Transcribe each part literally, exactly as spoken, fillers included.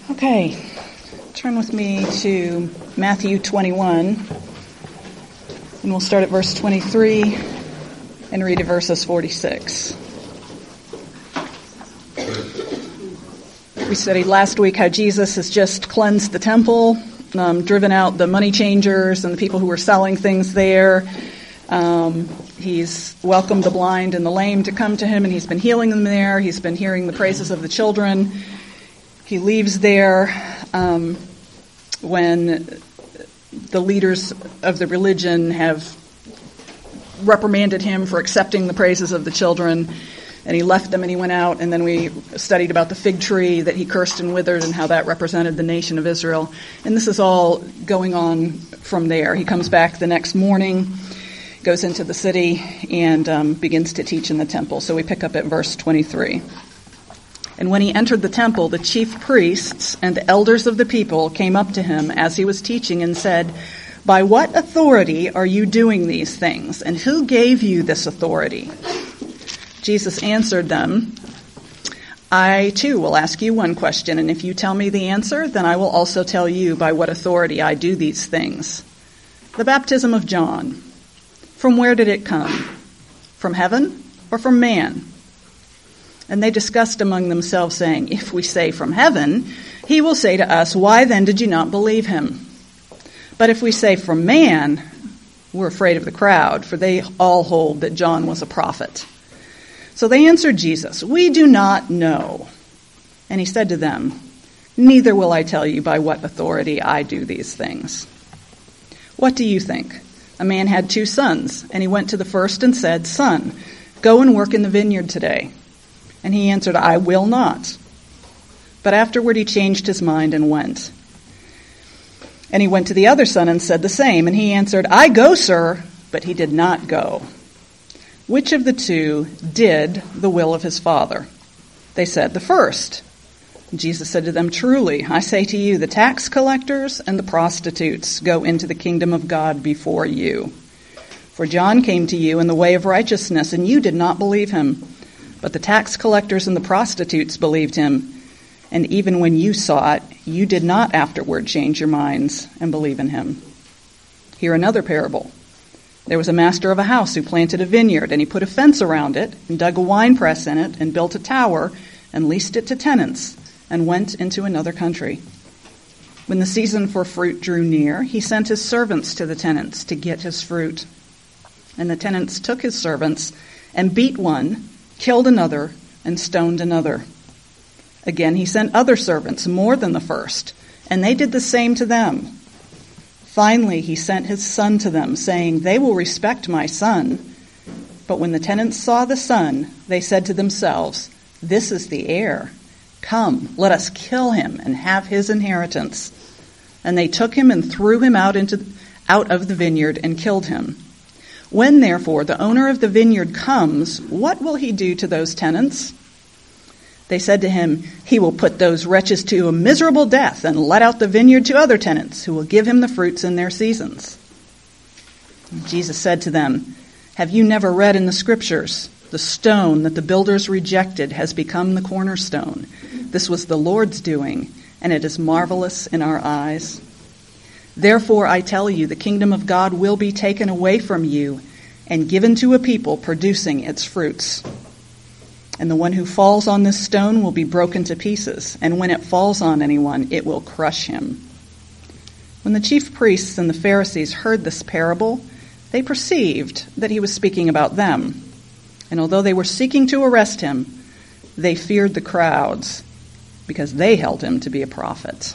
Okay, turn with me to Matthew twenty-one, and we'll start at verse twenty-three and read to verses forty-six. We studied last week how Jesus has just cleansed the temple, um, driven out the money changers and the people who were selling things there. Um, he's welcomed the blind and the lame to come to him, and he's been healing them there. He's been hearing the praises of the children. He leaves there um, when the leaders of the religion have reprimanded him for accepting the praises of the children, and he left them and he went out. And then we studied about the fig tree that he cursed and withered and how that represented the nation of Israel. And this is all going on from there. He comes back the next morning, goes into the city, and um, begins to teach in the temple. So we pick up at verse twenty-three. And when he entered the temple, the chief priests and the elders of the people came up to him as he was teaching and said, "By what authority are you doing these things? And who gave you this authority?" Jesus answered them, "I too will ask you one question, and if you tell me the answer, then I will also tell you by what authority I do these things. The baptism of John, from where did it come? From heaven or from man?" And they discussed among themselves, saying, "If we say from heaven, he will say to us, 'Why then did you not believe him?' But if we say from man," we're afraid of the crowd, for they all hold that John was a prophet. So they answered Jesus, "We do not know." And he said to them, "Neither will I tell you by what authority I do these things. What do you think? A man had two sons, and he went to the first and said, 'Son, go and work in the vineyard today.' And he answered, 'I will not.' But afterward he changed his mind and went. And he went to the other son and said the same. And he answered, 'I go, sir.' But he did not go. Which of the two did the will of his father?" They said, "The first." And Jesus said to them, "Truly, I say to you, the tax collectors and the prostitutes go into the kingdom of God before you. For John came to you in the way of righteousness, and you did not believe him. But the tax collectors and the prostitutes believed him. And even when you saw it, you did not afterward change your minds and believe in him. Hear another parable. There was a master of a house who planted a vineyard, and he put a fence around it, and dug a winepress in it, and built a tower, and leased it to tenants, and went into another country. When the season for fruit drew near, he sent his servants to the tenants to get his fruit. And the tenants took his servants, and beat one, killed another, and stoned another. Again he sent other servants, more than the first, and they did the same to them. Finally he sent his son to them, saying, 'They will respect my son.' But when the tenants saw the son, they said to themselves, 'This is the heir. Come, let us kill him and have his inheritance.' And they took him and threw him out into out of the vineyard and killed him. When, therefore, the owner of the vineyard comes, what will he do to those tenants?" They said to him, "He will put those wretches to a miserable death and let out the vineyard to other tenants who will give him the fruits in their seasons." And Jesus said to them, "Have you never read in the scriptures, 'The stone that the builders rejected has become the cornerstone. This was the Lord's doing, and it is marvelous in our eyes'? Therefore, I tell you, the kingdom of God will be taken away from you and given to a people producing its fruits. And the one who falls on this stone will be broken to pieces, and when it falls on anyone, it will crush him." When the chief priests and the Pharisees heard this parable, they perceived that he was speaking about them. And although they were seeking to arrest him, they feared the crowds, because they held him to be a prophet.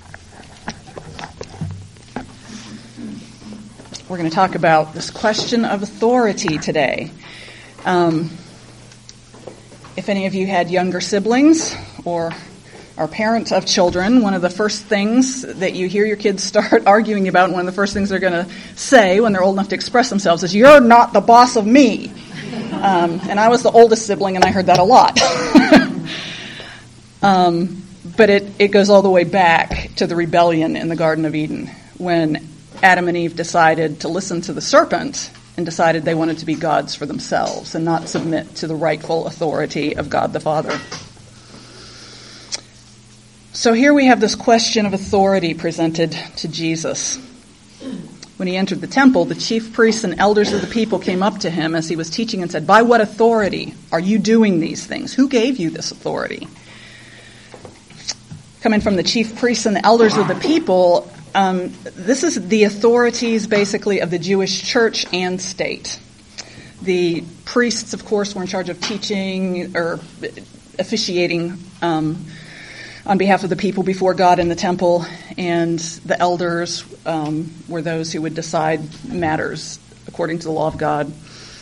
We're going to talk about this question of authority today. Um, if any of you had younger siblings or are parents of children, one of the first things that you hear your kids start arguing about, and one of the first things they're going to say when they're old enough to express themselves is, "You're not the boss of me." Um, and I was the oldest sibling, and I heard that a lot. um, but it, it goes all the way back to the rebellion in the Garden of Eden, when Adam and Eve decided to listen to the serpent and decided they wanted to be gods for themselves and not submit to the rightful authority of God the Father. So here we have this question of authority presented to Jesus. When he entered the temple, the chief priests and elders of the people came up to him as he was teaching and said, "By what authority are you doing these things? Who gave you this authority?" Coming from the chief priests and the elders of the people, um, this is the authorities basically of the Jewish church and state. The priests, of course, were in charge of teaching or officiating um, on behalf of the people before God in the temple, and the elders um, were those who would decide matters according to the law of God.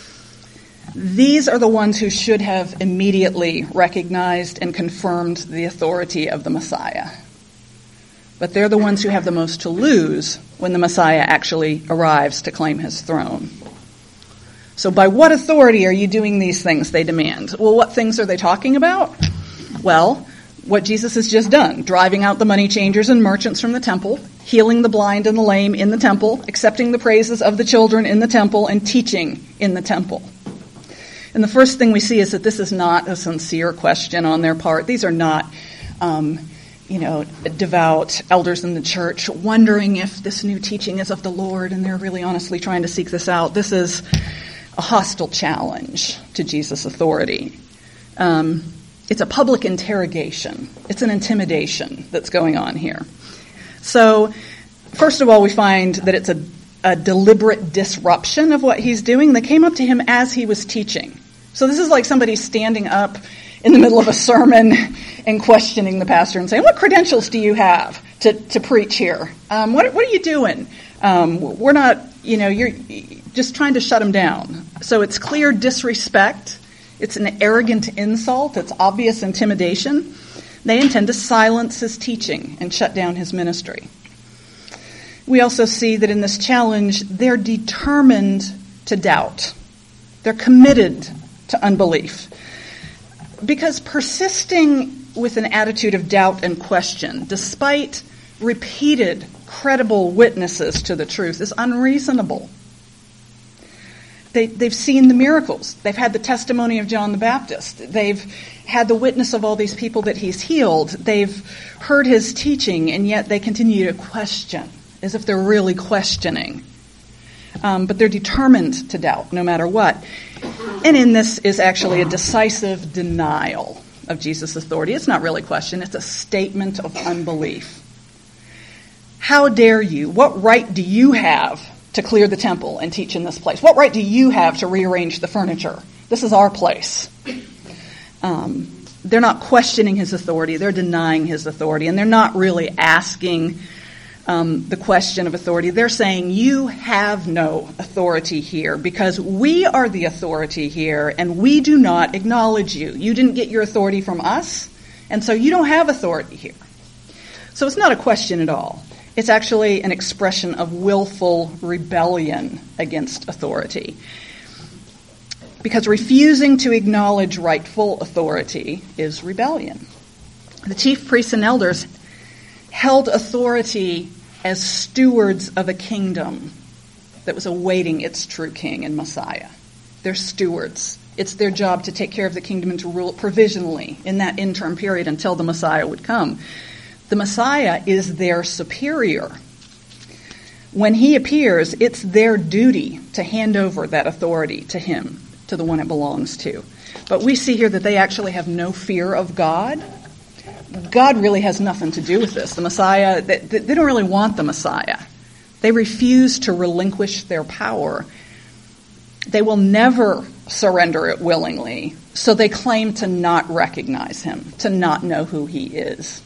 These are the ones who should have immediately recognized and confirmed the authority of the Messiah. But they're the ones who have the most to lose when the Messiah actually arrives to claim his throne. So by what authority are you doing these things, they demand. Well, what things are they talking about? Well, what Jesus has just done, driving out the money changers and merchants from the temple, healing the blind and the lame in the temple, accepting the praises of the children in the temple, and teaching in the temple. And the first thing we see is that this is not a sincere question on their part. These are not, um, you know, devout elders in the church wondering if this new teaching is of the Lord, and they're really honestly trying to seek this out. This is a hostile challenge to Jesus' authority. Um, It's a public interrogation. It's an intimidation that's going on here. So, first of all, we find that it's a, a deliberate disruption of what he's doing. They came up to him as he was teaching. So this is like somebody standing up in the middle of a sermon and questioning the pastor and saying, "What credentials do you have to, to preach here? Um, what, what are you doing? Um, we're not, you know, you're just trying to shut him down." So it's clear disrespect. It's an arrogant insult. It's obvious intimidation. They intend to silence his teaching and shut down his ministry. We also see that in this challenge, they're determined to doubt. They're committed to unbelief. Because persisting with an attitude of doubt and question, despite repeated credible witnesses to the truth, is unreasonable. They, they've seen the miracles. They've had the testimony of John the Baptist. They've had the witness of all these people that he's healed. They've heard his teaching, and yet they continue to question, as if they're really questioning. Um, but they're determined to doubt, no matter what. And in this is actually a decisive denial of Jesus' authority. It's not really a question. It's a statement of unbelief. How dare you? What right do you have to clear the temple and teach in this place? What right do you have to rearrange the furniture? This is our place. Um, they're not questioning his authority. They're denying his authority. And they're not really asking um, the question of authority. They're saying, you have no authority here because we are the authority here and we do not acknowledge you. You didn't get your authority from us, and so you don't have authority here. So it's not a question at all. It's actually an expression of willful rebellion against authority. Because refusing to acknowledge rightful authority is rebellion. The chief priests and elders held authority as stewards of a kingdom that was awaiting its true king and Messiah. They're stewards. It's their job to take care of the kingdom and to rule it provisionally in that interim period until the Messiah would come. The Messiah is their superior. When he appears, it's their duty to hand over that authority to him, to the one it belongs to. But we see here that they actually have no fear of God. God really has nothing to do with this. The Messiah, they, they don't really want the Messiah. They refuse to relinquish their power. They will never surrender it willingly, so they claim to not recognize him, to not know who he is.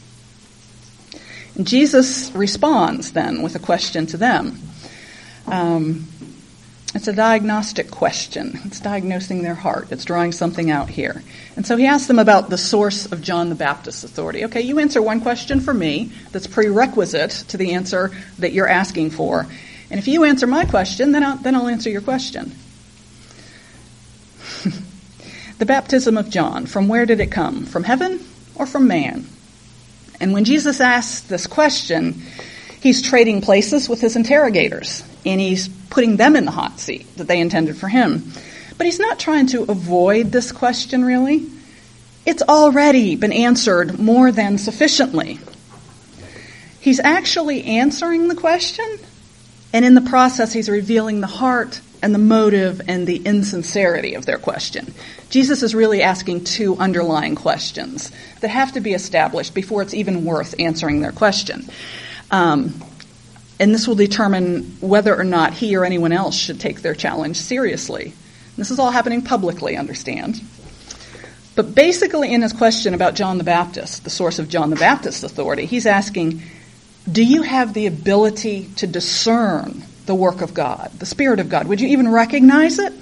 And Jesus responds then with a question to them. Um, it's a diagnostic question. It's diagnosing their heart. It's drawing something out here. And so he asks them about the source of John the Baptist's authority. Okay, you answer one question for me that's prerequisite to the answer that you're asking for. And if you answer my question, then I'll, then I'll answer your question. The baptism of John, from where did it come? From heaven or from man? And when Jesus asks this question, he's trading places with his interrogators, and he's putting them in the hot seat that they intended for him. But he's not trying to avoid this question, really. It's already been answered more than sufficiently He's actually answering the question, and in the process he's revealing the heart and the motive and the insincerity of their question. Jesus is really asking two underlying questions that have to be established before it's even worth answering their question. Um, and this will determine whether or not he or anyone else should take their challenge seriously. This is all happening publicly, understand. But basically in his question about John the Baptist, the source of John the Baptist's authority, he's asking, do you have the ability to discern the work of God, the Spirit of God? Would you even recognize it?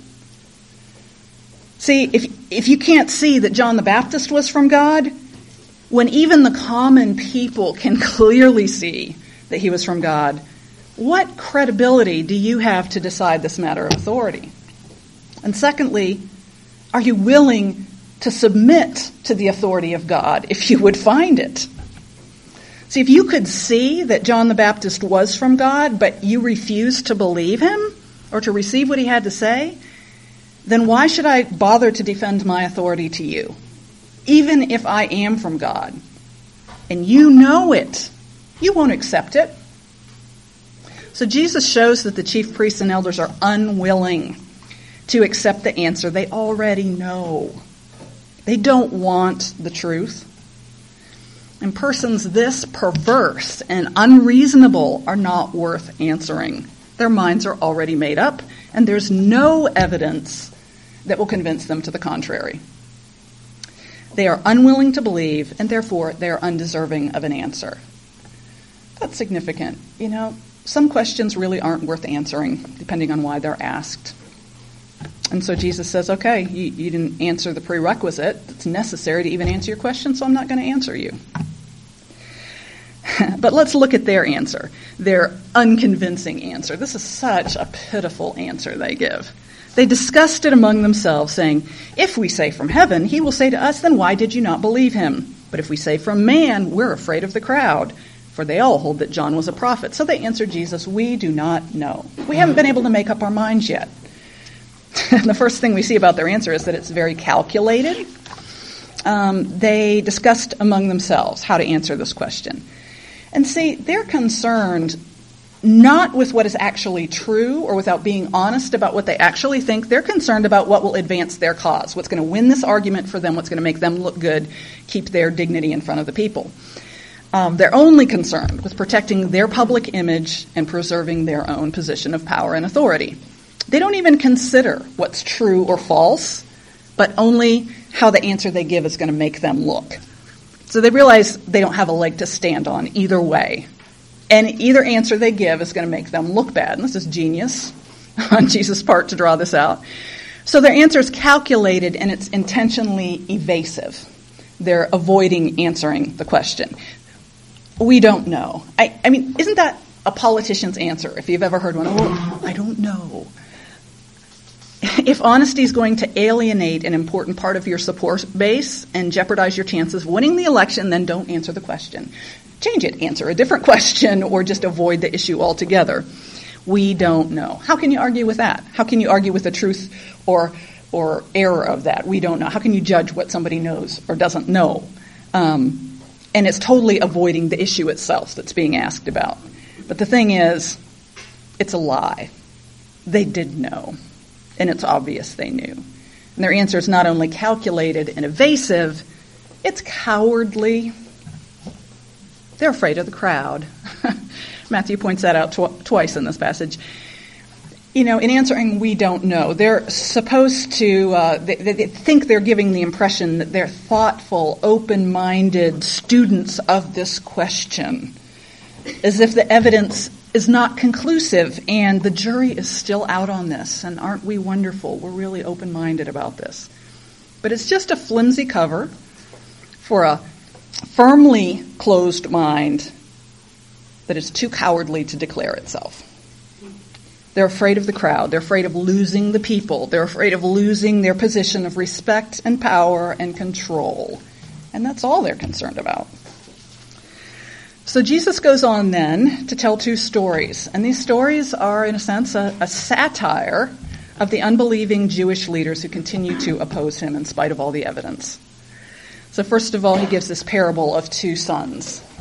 See, if if you can't see that John the Baptist was from God, when even the common people can clearly see that he was from God, what credibility do you have to decide this matter of authority? And secondly, are you willing to submit to the authority of God if you would find it? See, if you could see that John the Baptist was from God, but you refuse to believe him or to receive what he had to say, then why should I bother to defend my authority to you, even if I am from God? And you know it. You won't accept it. So Jesus shows that the chief priests and elders are unwilling to accept the answer they already know. They don't want the truth. And persons this perverse and unreasonable are not worth answering. Their minds are already made up, and there's no evidence that will convince them to the contrary. They are unwilling to believe, and therefore they are undeserving of an answer. That's significant. You know, some questions really aren't worth answering, depending on why they're asked. And so Jesus says, okay, you, you didn't answer the prerequisite that's necessary to even answer your question, so I'm not going to answer you. But let's look at their answer, their unconvincing answer. This is such a pitiful answer they give. They discussed it among themselves, saying, if we say from heaven, he will say to us, then why did you not believe him? But if we say from man, we're afraid of the crowd, for they all hold that John was a prophet. So they answered Jesus, we do not know. We haven't been able to make up our minds yet. The first thing we see about their answer is that it's very calculated. Um, they discussed among themselves how to answer this question. And see, they're concerned not with what is actually true or without being honest about what they actually think. They're concerned about what will advance their cause, what's going to win this argument for them, what's going to make them look good, keep their dignity in front of the people. Um, they're only concerned with protecting their public image and preserving their own position of power and authority. They don't even consider what's true or false, but only how the answer they give is going to make them look. So they realize they don't have a leg to stand on either way. And either answer they give is going to make them look bad. And this is genius on Jesus' part to draw this out. So their answer is calculated and it's intentionally evasive. They're avoiding answering the question. We don't know. I, I mean, isn't that a politician's answer? If you've ever heard one, oh, I don't know. If honesty is going to alienate an important part of your support base and jeopardize your chances of winning the election, then don't answer the question. Change it. Answer a different question or just avoid the issue altogether. We don't know. How can you argue with that? How can you argue with the truth or or error of that? We don't know. How can you judge what somebody knows or doesn't know? Um, and it's totally avoiding the issue itself that's being asked about. But the thing is, it's a lie. They did know. And it's obvious they knew. And their answer is not only calculated and evasive, it's cowardly. They're afraid of the crowd. Matthew points that out tw- twice in this passage. You know, in answering, we don't know. They're supposed to, uh, they, they think they're giving the impression that they're thoughtful, open-minded students of this question, as if the evidence is not conclusive, and the jury is still out on this. And aren't we wonderful? We're really open-minded about this. But it's just a flimsy cover for a firmly closed mind that is too cowardly to declare itself. They're afraid of the crowd. They're afraid of losing the people. They're afraid of losing their position of respect and power and control. And that's all they're concerned about. So Jesus goes on then to tell two stories. And these stories are, in a sense, a, a satire of the unbelieving Jewish leaders who continue to oppose him in spite of all the evidence. So first of all, he gives this parable of two sons.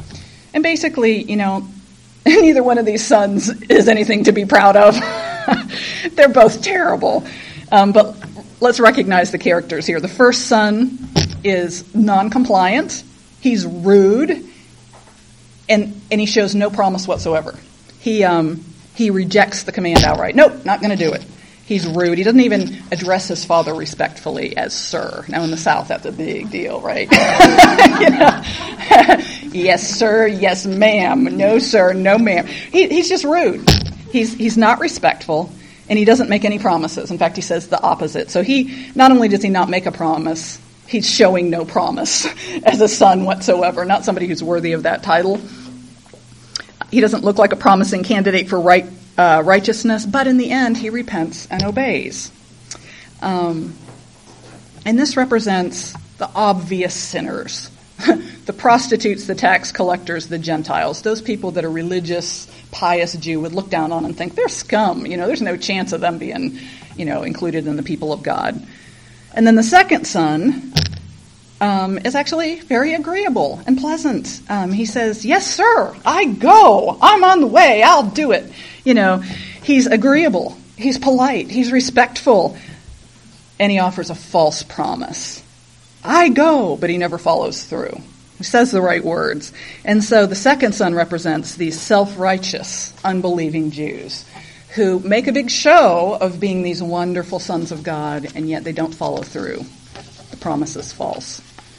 And basically, you know, neither one of these sons is anything to be proud of. They're both terrible. Um, but let's recognize the characters here. The first son is non-compliant. He's rude. And, and he shows no promise whatsoever. He um, he rejects the command outright. Nope, not going to do it. He's rude. He doesn't even address his father respectfully as sir. Now, in the South, that's a big deal, right? You know? Yes, sir. Yes, ma'am. No, sir. No, ma'am. He, he's just rude. He's he's not respectful, and he doesn't make any promises. In fact, he says the opposite. So he not only does he not make a promise, he's showing no promise as a son whatsoever, not somebody who's worthy of that title. He doesn't look like a promising candidate for right uh, righteousness, but in the end, he repents and obeys. Um, and this represents the obvious sinners. The prostitutes, the tax collectors, the Gentiles, those people that a religious, pious Jew would look down on and think, they're scum. You know, there's no chance of them being, you know, included in the people of God. And then the second son um, is actually very agreeable and pleasant. Um, he says, yes, sir, I go. I'm on the way. I'll do it. You know, he's agreeable. He's polite. He's respectful. And he offers a false promise. I go, but he never follows through. He says the right words. And so the second son represents these self-righteous, unbelieving Jews who make a big show of being these wonderful sons of God, and yet they don't follow through. The promise is false.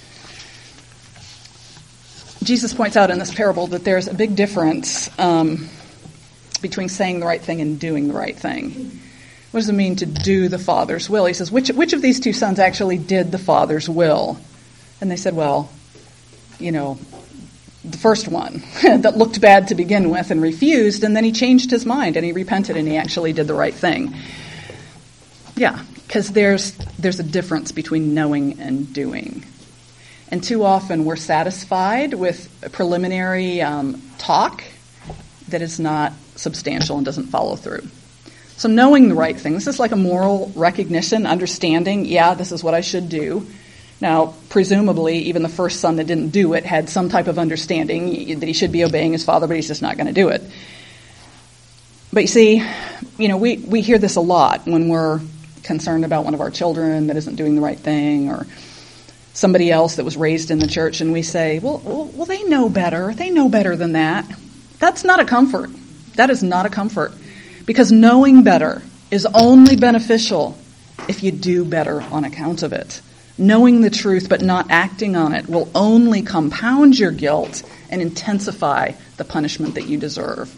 Jesus points out in this parable that there's a big difference um, between saying the right thing and doing the right thing. What does it mean to do the Father's will? He says, which which of these two sons actually did the Father's will? And they said, well, you know, the first one that looked bad to begin with and refused, and then he changed his mind and he repented and he actually did the right thing. Yeah, because there's there's a difference between knowing and doing. And too often we're satisfied with a preliminary um, talk that is not substantial and doesn't follow through. So knowing the right thing, this is like a moral recognition, understanding, yeah, this is what I should do. Now, presumably, even the first son that didn't do it had some type of understanding that he should be obeying his father, but he's just not going to do it. But you see, you know, we, we hear this a lot when we're concerned about one of our children that isn't doing the right thing, or somebody else that was raised in the church, and we say, well, well, well they know better. They know better than that. That's not a comfort. That is not a comfort. Because knowing better is only beneficial if you do better on account of it. Knowing the truth but not acting on it will only compound your guilt and intensify the punishment that you deserve.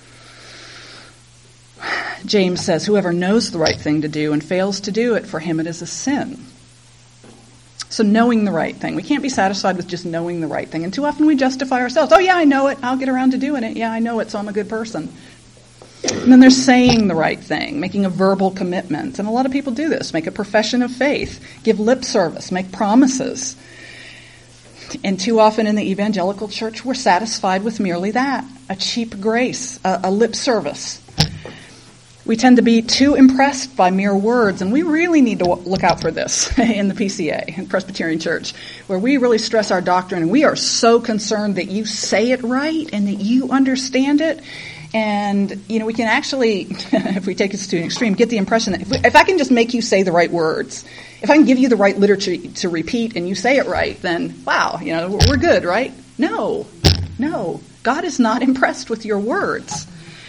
James says, whoever knows the right thing to do and fails to do it, for him it is a sin. So knowing the right thing. We can't be satisfied with just knowing the right thing. And too often we justify ourselves. Oh, yeah, I know it. I'll get around to doing it. Yeah, I know it, so I'm a good person. And then there's saying the right thing, making a verbal commitment. And a lot of people do this, make a profession of faith, give lip service, make promises. And too often in the evangelical church, we're satisfied with merely that, a cheap grace, a, a lip service. We tend to be too impressed by mere words, and we really need to look out for this in the P C A, in Presbyterian Church, where we really stress our doctrine, and we are so concerned that you say it right and that you understand it. And, you know, we can actually, if we take this to an extreme, get the impression that if, we, if I can just make you say the right words, if I can give you the right literature to repeat and you say it right, then, wow, you know, we're good, right? No, no. God is not impressed with your words.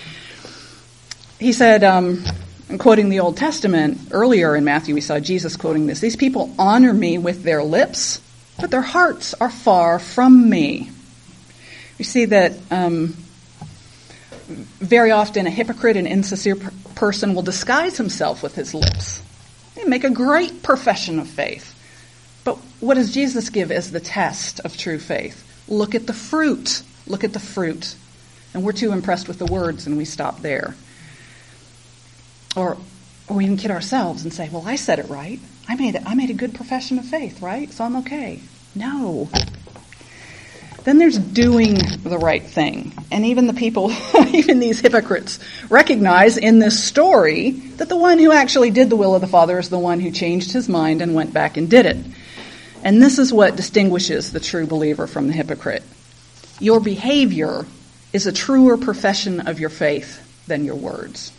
He said, um, quoting the Old Testament, earlier in Matthew we saw Jesus quoting this, these people honor me with their lips, but their hearts are far from me. We see that um, very often a hypocrite and insincere person will disguise himself with his lips. They make a great profession of faith. But what does Jesus give as the test of true faith? Look at the fruit. Look at the fruit. And we're too impressed with the words and we stop there. Or, or we even kid ourselves and say, well, I said it right. I made it, I made a good profession of faith, right? So I'm okay. No. Then there's doing the right thing. And even the people, even these hypocrites, recognize in this story that the one who actually did the will of the Father is the one who changed his mind and went back and did it. And this is what distinguishes the true believer from the hypocrite. your behavior is a truer profession of your faith than your words.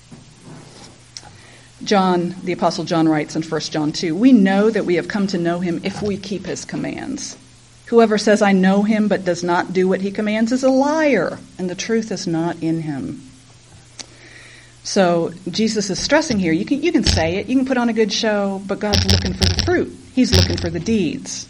John, the Apostle John writes in First John two, we know that we have come to know him if we keep his commands. Whoever says, I know him, but does not do what he commands is a liar, and the truth is not in him. So Jesus is stressing here, you can, you can say it, you can put on a good show, but God's looking for the fruit. He's looking for the deeds.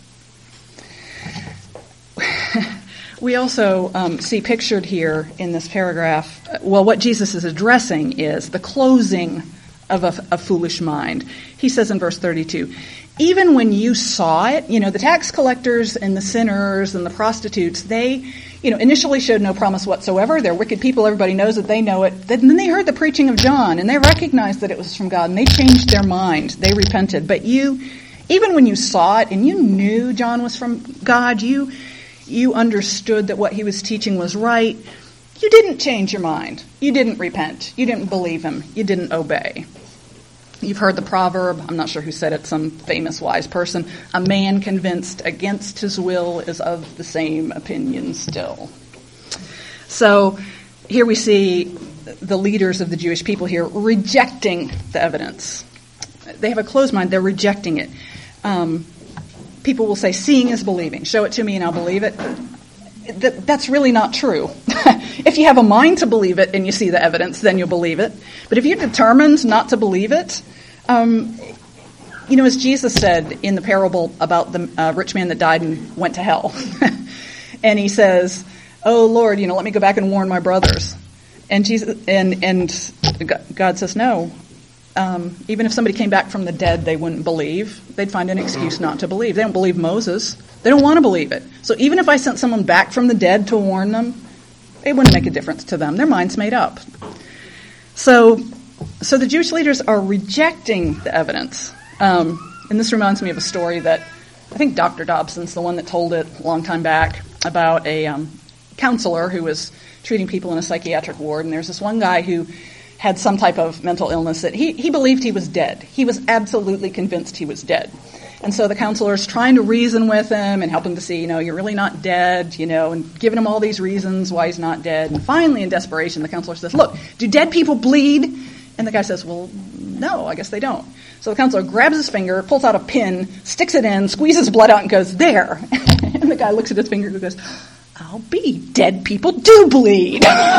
We also um, see pictured here in this paragraph, well, what Jesus is addressing is the closing of a, a foolish mind. He says in verse thirty-two, even when you saw it, you know, the tax collectors and the sinners and the prostitutes, they, you know, initially showed no promise whatsoever. They're wicked people. Everybody knows that they know it. Then they heard the preaching of John, and they recognized that it was from God, and they changed their mind. They repented. But you, even when you saw it and you knew John was from God, you you understood that what he was teaching was right, you didn't change your mind. You didn't repent. You didn't believe him. You didn't obey. You've heard the proverb, I'm not sure who said it, some famous wise person, a man convinced against his will is of the same opinion still. So here we see the leaders of the Jewish people here rejecting the evidence. They have a closed mind. They're rejecting it. Um, people will say, seeing is believing. Show it to me and I'll believe it. That, that's really not true. If you have a mind to believe it and you see the evidence, then you'll believe it. But if you're determined not to believe it, um, you know, as Jesus said in the parable about the uh, rich man that died and went to hell, and he says, "Oh Lord, you know, let me go back and warn my brothers." And Jesus and and God says, "No. Um, even if somebody came back from the dead, they wouldn't believe. They'd find an excuse not to believe. They don't believe Moses. They don't want to believe it. So even if I sent someone back from the dead to warn them, it wouldn't make a difference to them. Their mind's made up." So, so the Jewish leaders are rejecting the evidence. Um, and this reminds me of a story that I think Doctor Dobson's the one that told it a long time back about a um, counselor who was treating people in a psychiatric ward. And there's this one guy who had some type of mental illness that he, he believed he was dead. He was absolutely convinced he was dead. And so the counselor's trying to reason with him and help him to see, you know, you're really not dead, you know, and giving him all these reasons why he's not dead. And finally, in desperation, the counselor says, look, do dead people bleed? And the guy says, well, no, I guess they don't. So the counselor grabs his finger, pulls out a pin, sticks it in, squeezes blood out, and goes, there. And the guy looks at his finger and goes, I'll be dead people do bleed.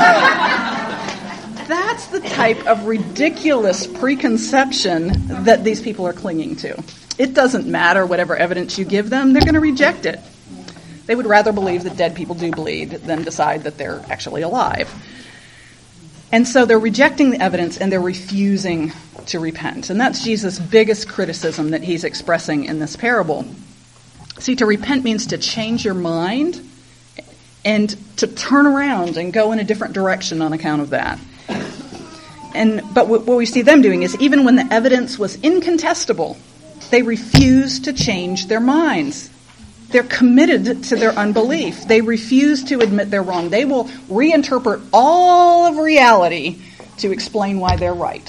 That's the type of ridiculous preconception that these people are clinging to. It doesn't matter whatever evidence you give them, they're going to reject it. They would rather believe that dead people do bleed than decide that they're actually alive. And so they're rejecting the evidence and they're refusing to repent. And that's Jesus' biggest criticism that he's expressing in this parable. See, to repent means to change your mind and to turn around and go in a different direction on account of that. And but what we see them doing is even when the evidence was incontestable, they refuse to change their minds. They're committed to their unbelief. They refuse to admit they're wrong. They will reinterpret all of reality to explain why they're right.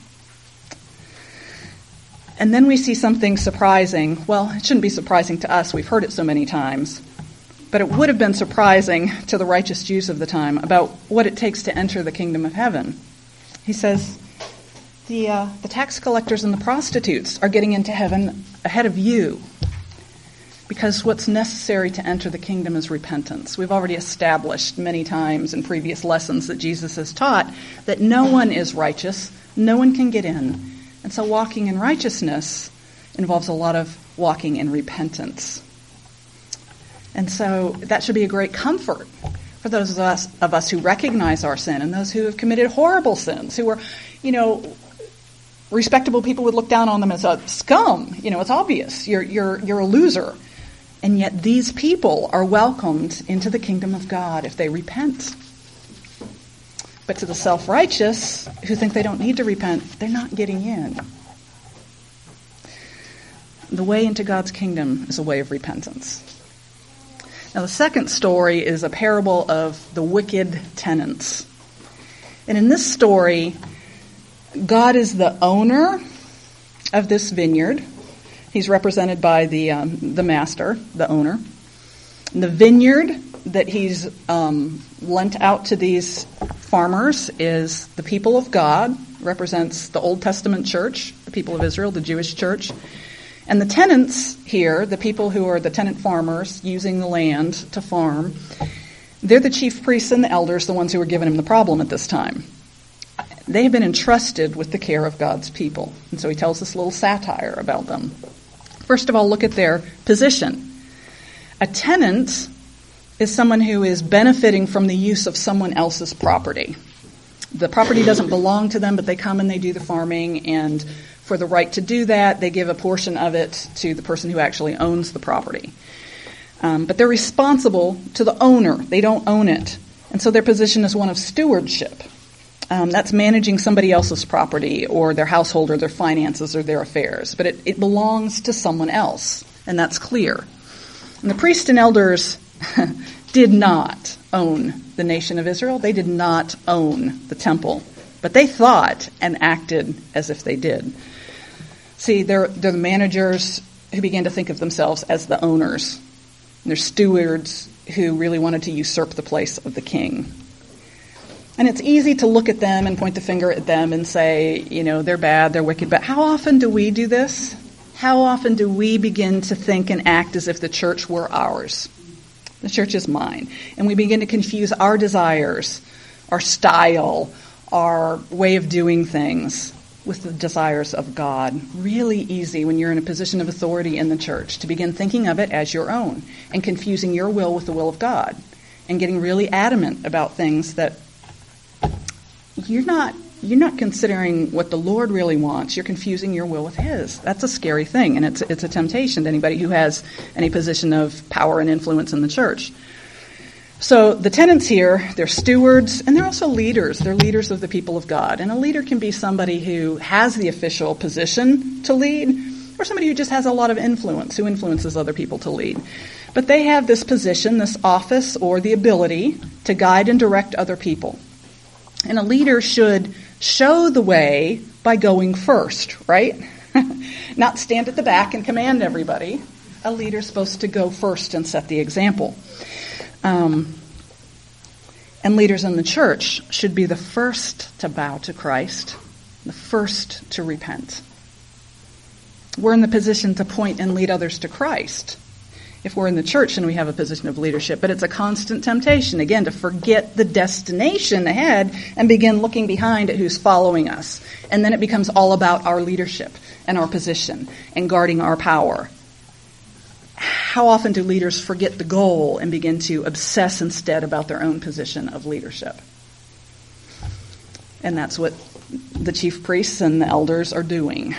And then we see something surprising. Well, it shouldn't be surprising to us. We've heard it so many times. But it would have been surprising to the righteous Jews of the time about what it takes to enter the kingdom of heaven. He says, the uh, the tax collectors and the prostitutes are getting into heaven ahead of you. Because what's necessary to enter the kingdom is repentance. We've already established many times in previous lessons that Jesus has taught that no one is righteous, no one can get in. And so walking in righteousness involves a lot of walking in repentance. And so that should be a great comfort for those of us, of us who recognize our sin and those who have committed horrible sins, who are, you know, respectable people would look down on them as a scum. You know, it's obvious. You're you're you're a loser. And yet these people are welcomed into the kingdom of God if they repent. But to the self-righteous who think they don't need to repent, they're not getting in. The way into God's kingdom is a way of repentance. Now, the second story is a parable of the wicked tenants. And in this story, God is the owner of this vineyard. He's represented by the um, the master, the owner. And the vineyard that he's um, lent out to these farmers is the people of God, represents the Old Testament church, the people of Israel, the Jewish church. And the tenants here, the people who are the tenant farmers using the land to farm, they're the chief priests and the elders, the ones who were giving him the problem at this time. They have been entrusted with the care of God's people. And so he tells this little satire about them. First of all, look at their position. A tenant is someone who is benefiting from the use of someone else's property. The property doesn't belong to them, but they come and they do the farming, and for the right to do that, they give a portion of it to the person who actually owns the property. Um, but they're responsible to the owner. They don't own it. And so their position is one of stewardship. Um, that's managing somebody else's property or their household or their finances or their affairs. But it, it belongs to someone else, and that's clear. And the priests and elders did not own the nation of Israel. They did not own the temple. But they thought and acted as if they did. See, they're, they're the managers who began to think of themselves as the owners. They're stewards who really wanted to usurp the place of the king. And it's easy to look at them and point the finger at them and say, you know, they're bad, they're wicked. But how often do we do this? How often do we begin to think and act as if the church were ours? The church is mine. And we begin to confuse our desires, our style, our way of doing things with the desires of God. Really easy when you're in a position of authority in the church to begin thinking of it as your own and confusing your will with the will of God and getting really adamant about things that you're not you're not considering what the Lord really wants. You're confusing your will with His. That's a scary thing, and it's it's a temptation to anybody who has any position of power and influence in the church. So the tenants here, they're stewards, and they're also leaders. They're leaders of the people of God. And a leader can be somebody who has the official position to lead, or somebody who just has a lot of influence, who influences other people to lead. But they have this position, this office, or the ability to guide and direct other people. And a leader should show the way by going first, right? Not stand at the back and command everybody. A leader's supposed to go first and set the example. Um, and leaders in the church should be the first to bow to Christ, the first to repent. We're in the position to point and lead others to Christ if we're in the church and we have a position of leadership. But it's a constant temptation, again, to forget the destination ahead and begin looking behind at who's following us. And then it becomes all about our leadership and our position and guarding our power. How often do leaders forget the goal and begin to obsess instead about their own position of leadership? And that's what the chief priests and the elders are doing.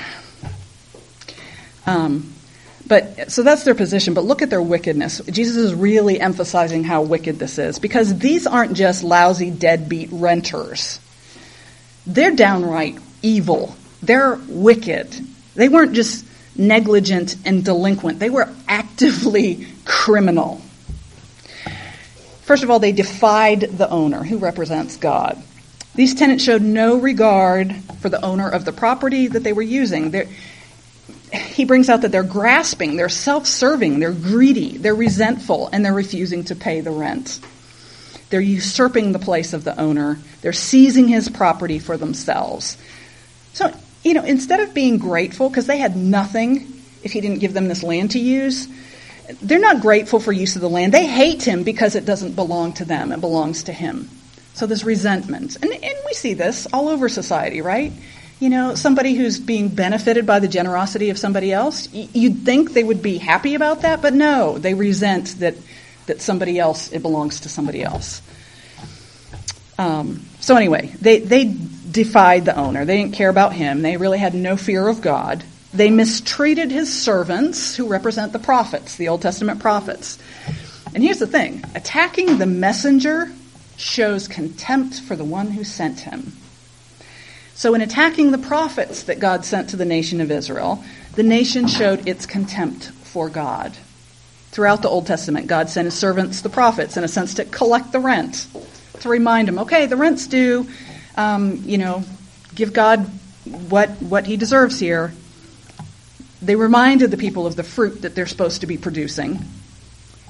Um, but so that's their position, but look at their wickedness. Jesus is really emphasizing how wicked this is, because these aren't just lousy, deadbeat renters. They're downright evil. They're wicked. They weren't just negligent and delinquent. They were actively criminal. First of all, they defied the owner, who represents God. These tenants showed no regard for the owner of the property that they were using. They're, he brings out that they're grasping, they're self-serving, they're greedy, they're resentful, and they're refusing to pay the rent. They're usurping the place of the owner. They're seizing his property for themselves. So, you know, instead of being grateful, because they had nothing if he didn't give them this land to use, they're not grateful for use of the land. They hate him because it doesn't belong to them. It belongs to him. So there's resentment. And, and we see this all over society, right? You know, somebody who's being benefited by the generosity of somebody else, you'd think they would be happy about that, but no, they resent that that somebody else, it belongs to somebody else. Um, so anyway, they, they defied the owner. They didn't care about him. They really had no fear of God. They mistreated his servants, who represent the prophets, the Old Testament prophets. And here's the thing. Attacking the messenger shows contempt for the one who sent him. So in attacking the prophets that God sent to the nation of Israel, the nation showed its contempt for God. Throughout the Old Testament, God sent his servants, the prophets, in a sense to collect the rent, to remind them, okay, the rent's due, um, you know, give God what what he deserves here. They reminded the people of the fruit that they're supposed to be producing.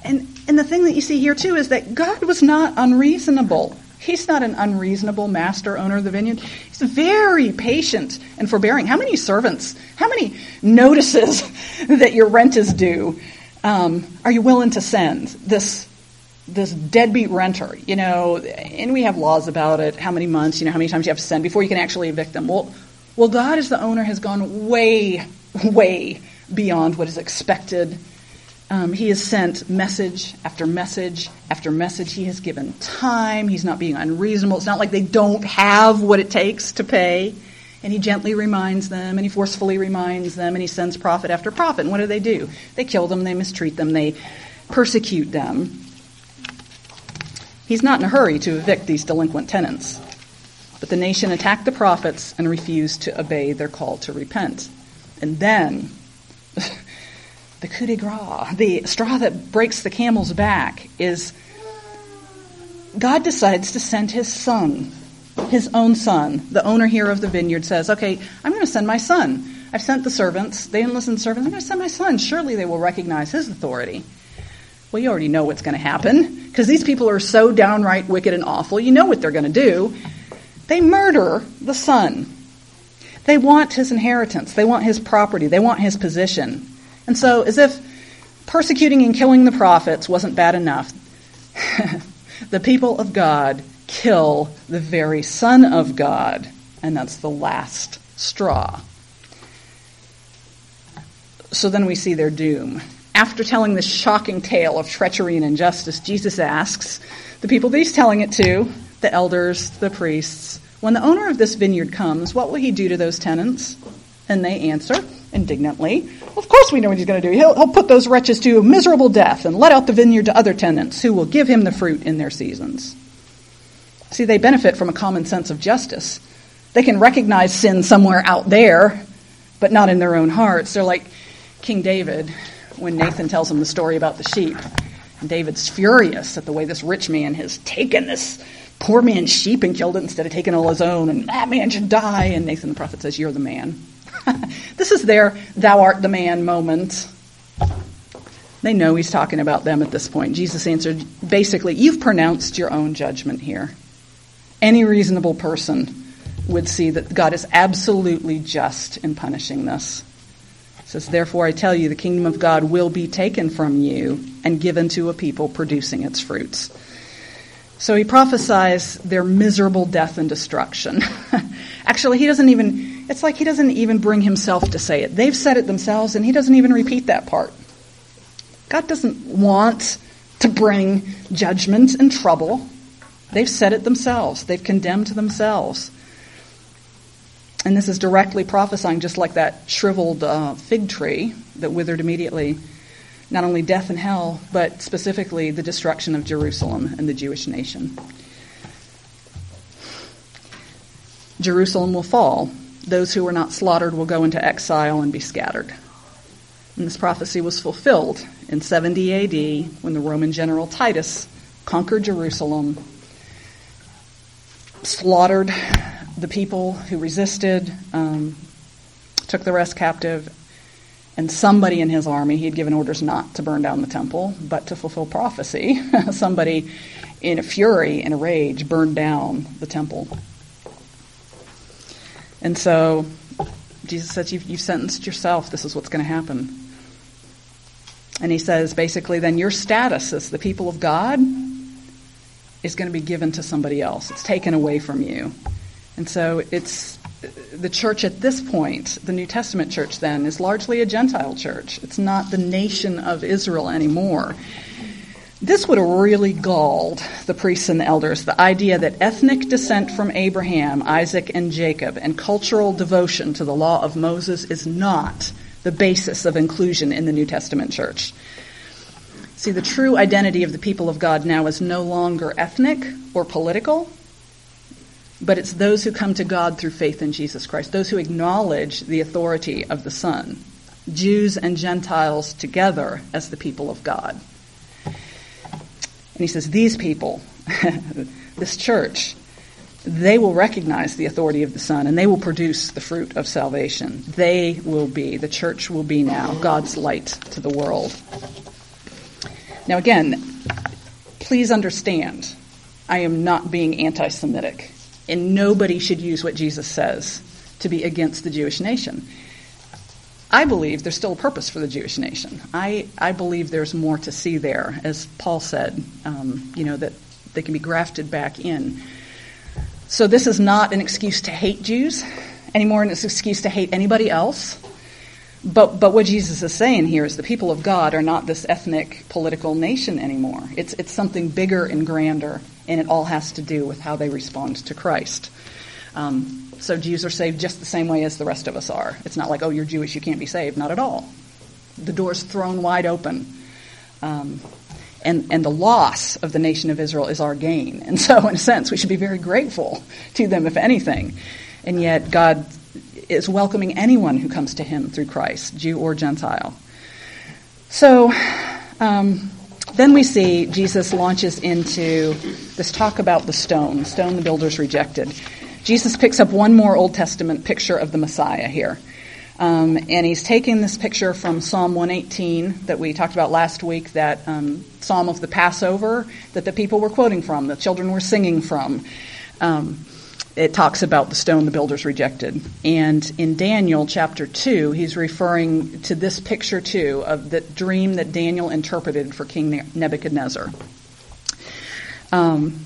And, and the thing that you see here, too, is that God was not unreasonable. He's not an unreasonable master owner of the vineyard. He's very patient and forbearing. How many servants, how many notices that your rent is due um, are you willing to send this this deadbeat renter? You know, and we have laws about it, how many months, you know, how many times you have to send before you can actually evict them. Well, well, God as the owner has gone way, way beyond what is expected. Um, he has sent message after message after message. He has given time. He's not being unreasonable. It's not like they don't have what it takes to pay. And he gently reminds them, and he forcefully reminds them, and he sends prophet after prophet. And what do they do? They kill them, they mistreat them, they persecute them. He's not in a hurry to evict these delinquent tenants. But the nation attacked the prophets and refused to obey their call to repent. And then the coup de grace, the straw that breaks the camel's back, is God decides to send his son, his own son. The owner here of the vineyard says, okay, I'm going to send my son. I've sent the servants. They didn't listen to the servants. I'm going to send my son. Surely they will recognize his authority. Well, you already know what's going to happen because these people are so downright wicked and awful. You know what they're going to do. They murder the son. They want his inheritance. They want his property. They want his position. And so, as if persecuting and killing the prophets wasn't bad enough, the people of God kill the very Son of God, and that's the last straw. So then we see their doom. After telling this shocking tale of treachery and injustice, Jesus asks the people that he's telling it to, the elders, the priests, when the owner of this vineyard comes, what will he do to those tenants? And they answer indignantly, of course we know what he's going to do. He'll, he'll put those wretches to a miserable death and let out the vineyard to other tenants who will give him the fruit in their seasons. See, they benefit from a common sense of justice. They can recognize sin somewhere out there, but not in their own hearts. They're like King David when Nathan tells him the story about the sheep. And David's furious at the way this rich man has taken this poor man's sheep and killed it instead of taking all his own, and that man should die. And Nathan the prophet says, you're the man. This is their thou art the man moment. They know he's talking about them at this point. Jesus answered, basically, you've pronounced your own judgment here. Any reasonable person would see that God is absolutely just in punishing this. It says, therefore I tell you, the kingdom of God will be taken from you and given to a people producing its fruits. So he prophesies their miserable death and destruction. Actually, he doesn't even, it's like he doesn't even bring himself to say it. They've said it themselves, and he doesn't even repeat that part. God doesn't want to bring judgment and trouble. They've said it themselves. They've condemned themselves. And this is directly prophesying, just like that shriveled uh, fig tree that withered immediately, not only death and hell, but specifically the destruction of Jerusalem and the Jewish nation. Jerusalem will fall. Those who were not slaughtered will go into exile and be scattered. And this prophecy was fulfilled in seventy A D when the Roman general Titus conquered Jerusalem, slaughtered the people who resisted, um, took the rest captive, and somebody in his army, he had given orders not to burn down the temple, but to fulfill prophecy. Somebody in a fury, in a rage, burned down the temple. And so Jesus says, you've, you've sentenced yourself. This is what's going to happen. And he says, basically, then your status as the people of God is going to be given to somebody else. It's taken away from you. And so it's the church at this point, the New Testament church then, is largely a Gentile church. It's not the nation of Israel anymore. This would have really galled the priests and the elders, the idea that ethnic descent from Abraham, Isaac, and Jacob, and cultural devotion to the law of Moses is not the basis of inclusion in the New Testament church. See, the true identity of the people of God now is no longer ethnic or political, but it's those who come to God through faith in Jesus Christ, those who acknowledge the authority of the Son, Jews and Gentiles together as the people of God. And he says, these people, this church, they will recognize the authority of the Son, and they will produce the fruit of salvation. They will be, the church will be now, God's light to the world. Now again, please understand, I am not being anti-Semitic, and nobody should use what Jesus says to be against the Jewish nation. I believe there's still a purpose for the Jewish nation. I, I believe there's more to see there, as Paul said, um, you know, that they can be grafted back in. So this is not an excuse to hate Jews anymore, and it's an excuse to hate anybody else. But but what Jesus is saying here is the people of God are not this ethnic political nation anymore. It's it's something bigger and grander, and it all has to do with how they respond to Christ. Um, so Jews are saved just the same way as the rest of us are. It's not like, oh, you're Jewish, you can't be saved. Not at all. The door's thrown wide open. Um, and, and the loss of the nation of Israel is our gain. And so, in a sense, we should be very grateful to them, if anything. And yet, God is welcoming anyone who comes to him through Christ, Jew or Gentile. So, um, then we see Jesus launches into this talk about the stone, the stone the builders rejected. Jesus picks up one more Old Testament picture of the Messiah here. Um, and he's taking this picture from Psalm one eighteen that we talked about last week, that um, Psalm of the Passover that the people were quoting from, the children were singing from. Um, it talks about the stone the builders rejected. And in Daniel chapter two, he's referring to this picture too, of the dream that Daniel interpreted for King Nebuchadnezzar. Um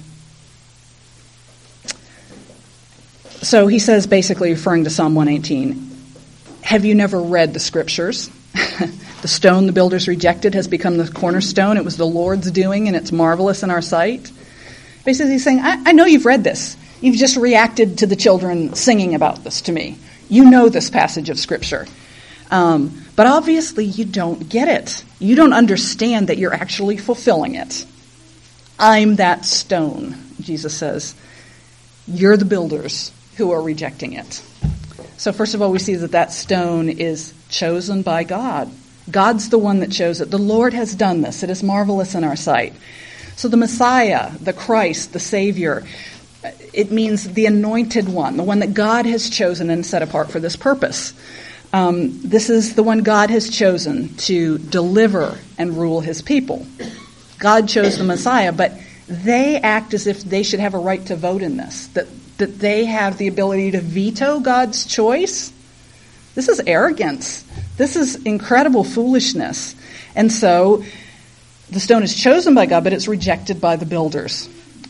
So he says, basically referring to Psalm one eighteen, have you never read the scriptures? The stone the builders rejected has become the cornerstone. It was the Lord's doing, and it's marvelous in our sight. Basically he's saying, I, I know you've read this. You've just reacted to the children singing about this to me. You know this passage of scripture. Um, but obviously you don't get it. You don't understand that you're actually fulfilling it. I'm that stone, Jesus says. You're the builders who are rejecting it. So first of all, we see that that stone is chosen by God. God's the one that chose it. The Lord has done this. It is marvelous in our sight. So the Messiah, the Christ, the Savior, it means the anointed one, the one that God has chosen and set apart for this purpose. Um, this is the one God has chosen to deliver and rule his people. God chose the Messiah, but they act as if they should have a right to vote in this, that that they have the ability to veto God's choice. This is arrogance. This is incredible foolishness. And so the stone is chosen by God, but it's rejected by the builders.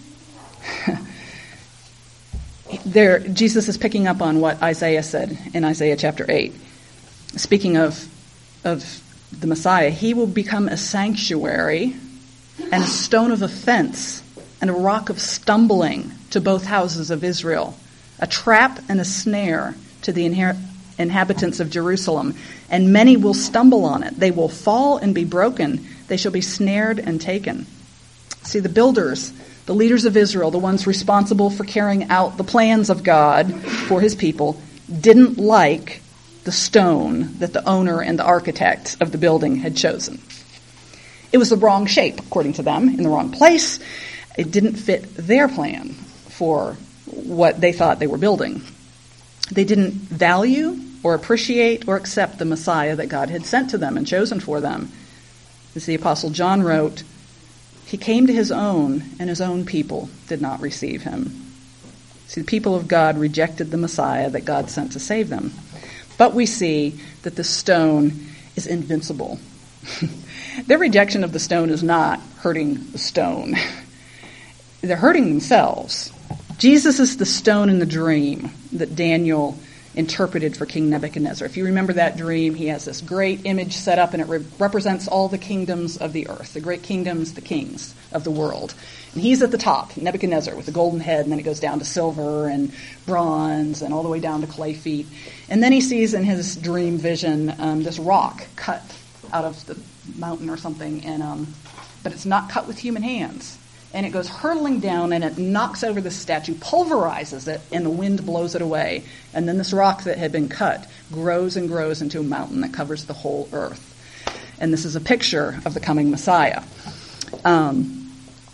There, Jesus is picking up on what Isaiah said in Isaiah chapter eight. Speaking of, of the Messiah, he will become a sanctuary and a stone of offense and a rock of stumbling to both houses of Israel, a trap and a snare to the inher- inhabitants of Jerusalem, and many will stumble on it. They will fall and be broken. They shall be snared and taken. See, the builders, the leaders of Israel, the ones responsible for carrying out the plans of God for his people, didn't like the stone that the owner and the architect of the building had chosen. It was the wrong shape, according to them, in the wrong place. It didn't fit their plan for what they thought they were building. They didn't value or appreciate or accept the Messiah that God had sent to them and chosen for them. As the Apostle John wrote, he came to his own, and his own people did not receive him. See, the people of God rejected the Messiah that God sent to save them. But we see that the stone is invincible. Their rejection of the stone is not hurting the stone. They're hurting themselves. Jesus is the stone in the dream that Daniel interpreted for King Nebuchadnezzar. If you remember that dream, he has this great image set up, and it re- represents all the kingdoms of the earth, the great kingdoms, the kings of the world. And he's at the top, Nebuchadnezzar, with the golden head, and then it goes down to silver and bronze and all the way down to clay feet. And then he sees in his dream vision um, this rock cut out of the mountain or something, and um, but it's not cut with human hands. And it goes hurtling down, and it knocks over the statue, pulverizes it, and the wind blows it away. And then this rock that had been cut grows and grows into a mountain that covers the whole earth. And this is a picture of the coming Messiah. Um,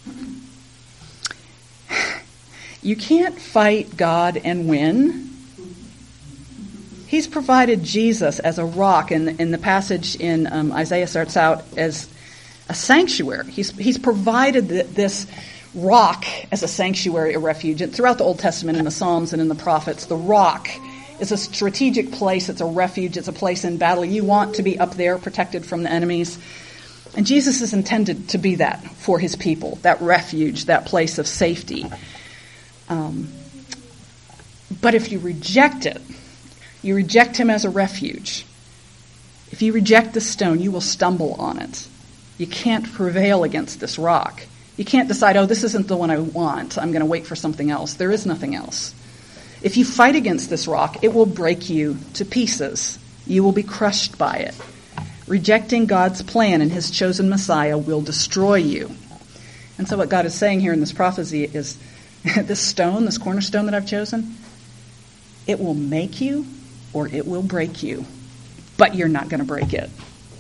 you can't fight God and win. He's provided Jesus as a rock, and, and the passage in um, Isaiah starts out as a sanctuary. He's, he's provided this rock as a sanctuary, a refuge. And throughout the Old Testament, in the Psalms and in the prophets, the rock is a strategic place. It's a refuge. It's a place in battle. You want to be up there, protected from the enemies. And Jesus is intended to be that for his people, that refuge, that place of safety. Um, but if you reject it, you reject him as a refuge. If you reject the stone, you will stumble on it. You can't prevail against this rock. You can't decide, oh, this isn't the one I want. I'm going to wait for something else. There is nothing else. If you fight against this rock, it will break you to pieces. You will be crushed by it. Rejecting God's plan and his chosen Messiah will destroy you. And so what God is saying here in this prophecy is, this stone, this cornerstone that I've chosen, it will make you or it will break you, but you're not going to break it.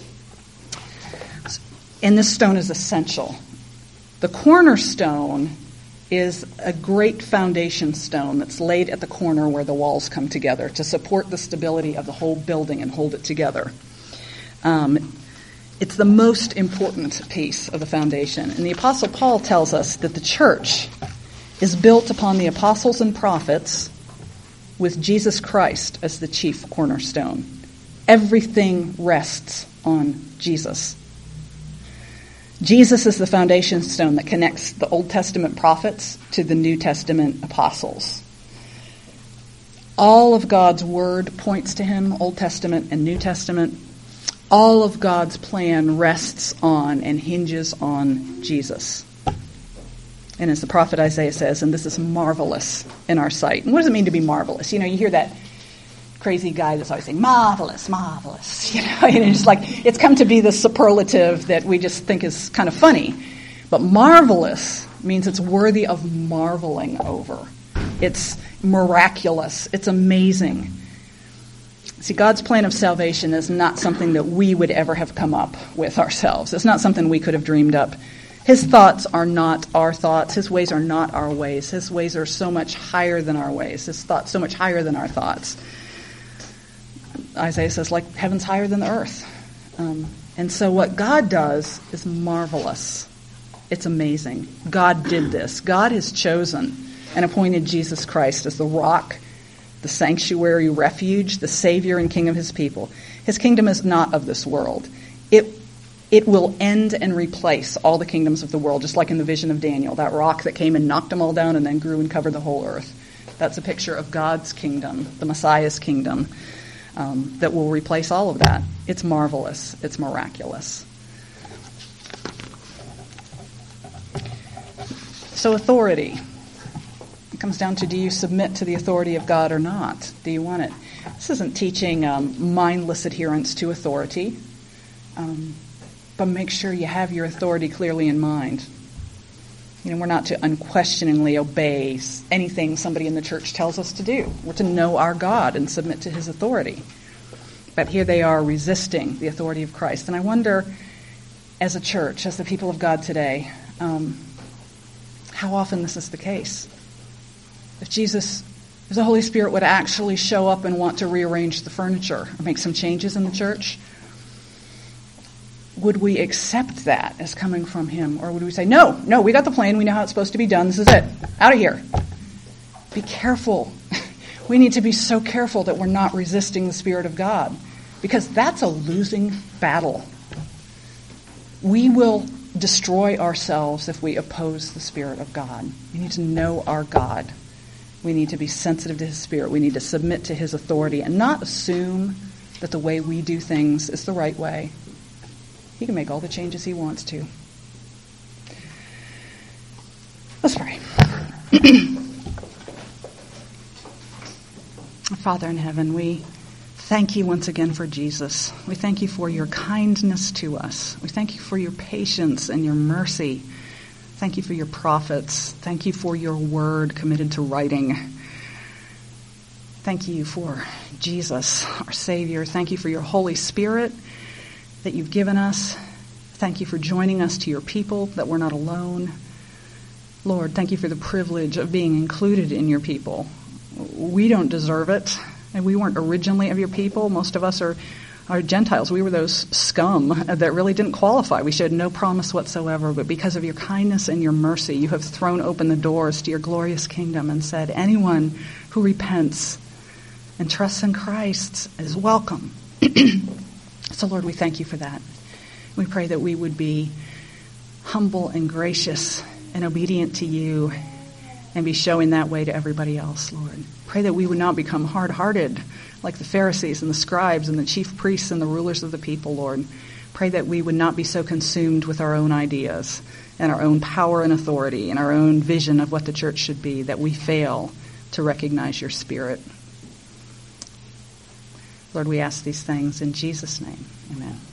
And this stone is essential. The cornerstone is a great foundation stone that's laid at the corner where the walls come together to support the stability of the whole building and hold it together. Um, it's the most important piece of the foundation. And the Apostle Paul tells us that the church is built upon the apostles and prophets with Jesus Christ as the chief cornerstone. Everything rests on Jesus. Jesus is the foundation stone that connects the Old Testament prophets to the New Testament apostles. All of God's word points to him, Old Testament and New Testament. All of God's plan rests on and hinges on Jesus. And as the prophet Isaiah says, and this is marvelous in our sight. And what does it mean to be marvelous? You know, you hear that crazy guy that's always saying, marvelous, marvelous. You know, and it's like, it's come to be the superlative that we just think is kind of funny. But marvelous means it's worthy of marveling over. It's miraculous. It's amazing. See, God's plan of salvation is not something that we would ever have come up with ourselves. It's not something we could have dreamed up. His thoughts are not our thoughts. His ways are not our ways. His ways are so much higher than our ways. His thoughts so much higher than our thoughts. Isaiah says, like heaven's higher than the earth. Um, and so what God does is marvelous. It's amazing. God did this. God has chosen and appointed Jesus Christ as the rock, the sanctuary refuge, the Savior and King of his people. His kingdom is not of this world. It It will end and replace all the kingdoms of the world, just like in the vision of Daniel, that rock that came and knocked them all down and then grew and covered the whole earth. That's a picture of God's kingdom, the Messiah's kingdom, um, that will replace all of that. It's marvelous. It's miraculous. So authority. It comes down to, do you submit to the authority of God or not? Do you want it? This isn't teaching um, mindless adherence to authority. Um, But make sure you have your authority clearly in mind. You know, we're not to unquestioningly obey anything somebody in the church tells us to do. We're to know our God and submit to his authority. But here they are resisting the authority of Christ. And I wonder, as a church, as the people of God today, um, how often this is the case. If Jesus, if the Holy Spirit would actually show up and want to rearrange the furniture or make some changes in the church, would we accept that as coming from him? Or would we say, no, no, we got the plan. We know how it's supposed to be done. This is it. Out of here. Be careful. We need to be so careful that we're not resisting the Spirit of God, because that's a losing battle. We will destroy ourselves if we oppose the Spirit of God. We need to know our God. We need to be sensitive to his Spirit. We need to submit to his authority and not assume that the way we do things is the right way. He can make all the changes he wants to. Let's pray. Father in heaven, we thank you once again for Jesus. We thank you for your kindness to us. We thank you for your patience and your mercy. Thank you for your prophets. Thank you for your word committed to writing. Thank you for Jesus, our Savior. Thank you for your Holy Spirit that you've given us. Thank you for joining us to your people, that we're not alone. Lord, thank you for the privilege of being included in your people. We don't deserve it, and we weren't originally of your people. Most of us are our Gentiles. We were those scum that really didn't qualify. We showed no promise whatsoever, but because of your kindness and your mercy, you have thrown open the doors to your glorious kingdom and said, anyone who repents and trusts in Christ is welcome. So, Lord, we thank you for that. We pray that we would be humble and gracious and obedient to you and be showing that way to everybody else, Lord. Pray that we would not become hard-hearted like the Pharisees and the scribes and the chief priests and the rulers of the people, Lord. Pray that we would not be so consumed with our own ideas and our own power and authority and our own vision of what the church should be, that we fail to recognize your Spirit. Lord, we ask these things in Jesus' name. Amen.